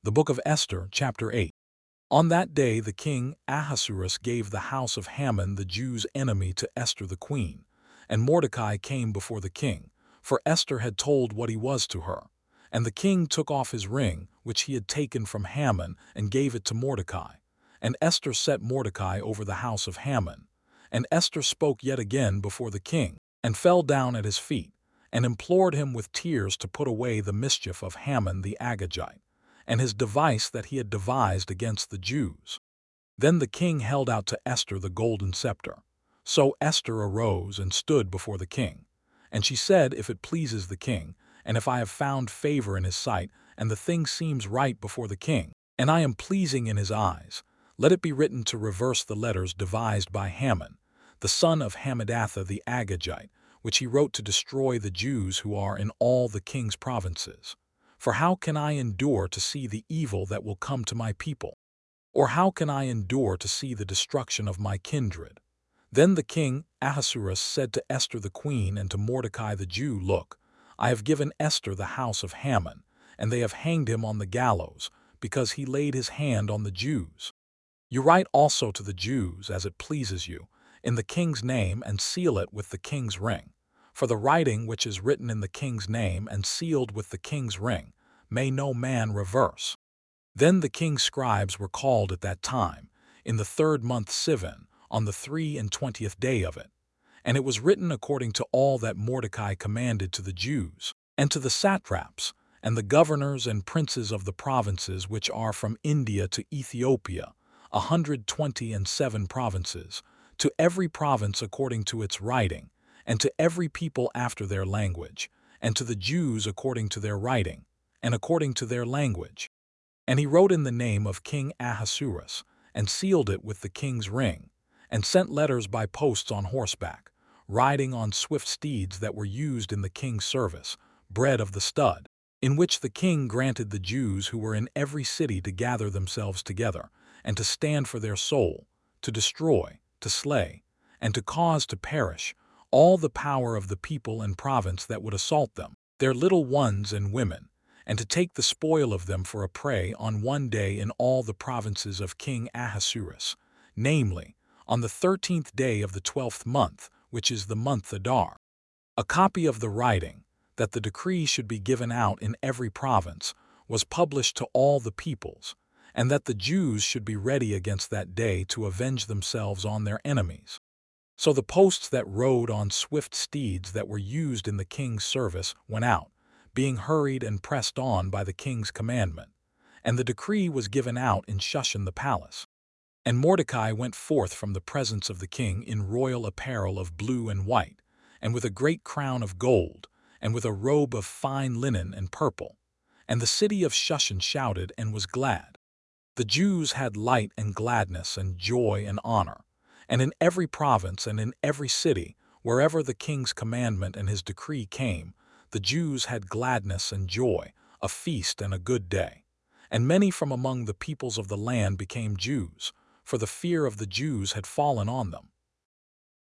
The Book of Esther, chapter 8. On that day the king Ahasuerus gave the house of Haman the Jews' enemy to Esther the queen, and Mordecai came before the king, for Esther had told what he was to her. And the king took off his ring, which he had taken from Haman, and gave it to Mordecai. And Esther set Mordecai over the house of Haman. And Esther spoke yet again before the king, and fell down at his feet, and implored him with tears to put away the mischief of Haman the Agagite, and his device that he had devised against the Jews. Then the king held out to Esther the golden scepter. So Esther arose and stood before the king. And she said, If it pleases the king, and if I have found favor in his sight, and the thing seems right before the king, and I am pleasing in his eyes, let it be written to reverse the letters devised by Haman, the son of Hammedatha the Agagite, which he wrote to destroy the Jews who are in all the king's provinces. For how can I endure to see the evil that will come to my people? Or how can I endure to see the destruction of my kindred? Then the king Ahasuerus said to Esther the queen and to Mordecai the Jew, Look, I have given Esther the house of Haman, and they have hanged him on the gallows, because he laid his hand on the Jews. You write also to the Jews, as it pleases you, in the king's name, and seal it with the king's ring. For the writing which is written in the king's name and sealed with the king's ring may no man reverse. Then the king's scribes were called at that time, in the 3rd month Sivan, on the 23rd day of it. And it was written according to all that Mordecai commanded to the Jews, and to the satraps, and the governors and princes of the provinces which are from India to Ethiopia, 127 provinces, to every province according to its writing, and to every people after their language, and to the Jews according to their writing, and according to their language. And he wrote in the name of King Ahasuerus, and sealed it with the king's ring, and sent letters by posts on horseback, riding on swift steeds that were used in the king's service, bred of the stud, in which the king granted the Jews who were in every city to gather themselves together, and to stand for their soul, to destroy, to slay, and to cause to perish all the power of the people and province that would assault them, their little ones and women, and to take the spoil of them for a prey on one day in all the provinces of King Ahasuerus, namely, on the 13th day of the 12th month, which is the month Adar. A copy of the writing, that the decree should be given out in every province, was published to all the peoples, and that the Jews should be ready against that day to avenge themselves on their enemies. So the posts that rode on swift steeds that were used in the king's service went out, being hurried and pressed on by the king's commandment. And the decree was given out in Shushan the palace. And Mordecai went forth from the presence of the king in royal apparel of blue and white, and with a great crown of gold, and with a robe of fine linen and purple. And the city of Shushan shouted and was glad. The Jews had light and gladness and joy and honor. And in every province and in every city, wherever the king's commandment and his decree came, the Jews had gladness and joy, a feast and a good day. And many from among the peoples of the land became Jews, for the fear of the Jews had fallen on them.